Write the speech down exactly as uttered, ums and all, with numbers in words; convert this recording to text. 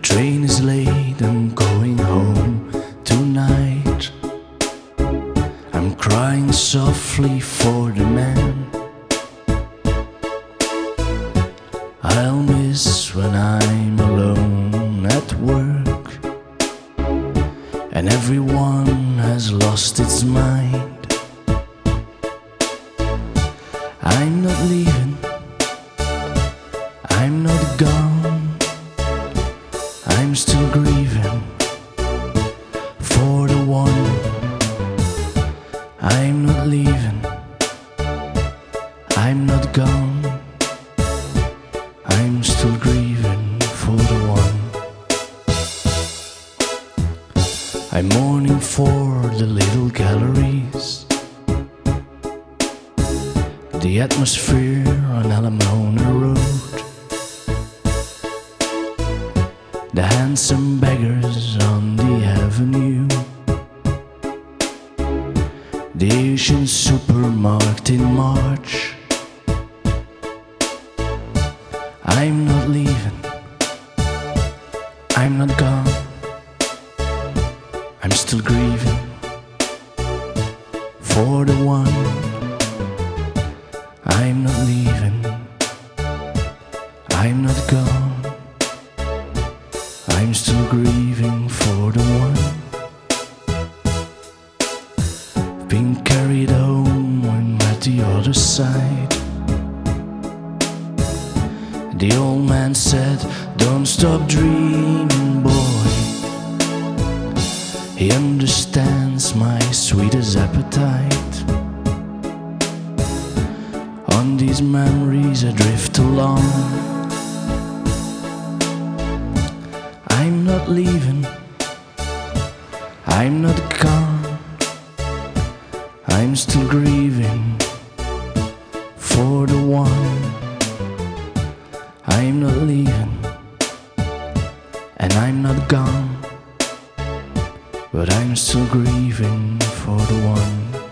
train is late, I'm going home tonight. I'm crying softly for the man I'll miss when I'm alone at work, and everyone has lost its mind. I'm not leaving, I'm not gone, I'm still grieving for the one. I'm not leaving, I'm not gone, I'm still grieving for the one. I'm mourning for the little galleries, the atmosphere on Alamona Road, the handsome beggars on the avenue, the Asian supermarket in March. I'm not leaving, I'm not gone, I'm still grieving for the one. I'm not leaving, I'm not gone, I'm still grieving for the one. Been carried home, I'm at the other side. The old man said, don't stop dreaming, boy. He understands my sweetest appetite. On these memories I drift along. I'm not leaving, I'm not gone, I'm still grieving for the one. I'm not leaving, and I'm not gone, but I'm still grieving for the one.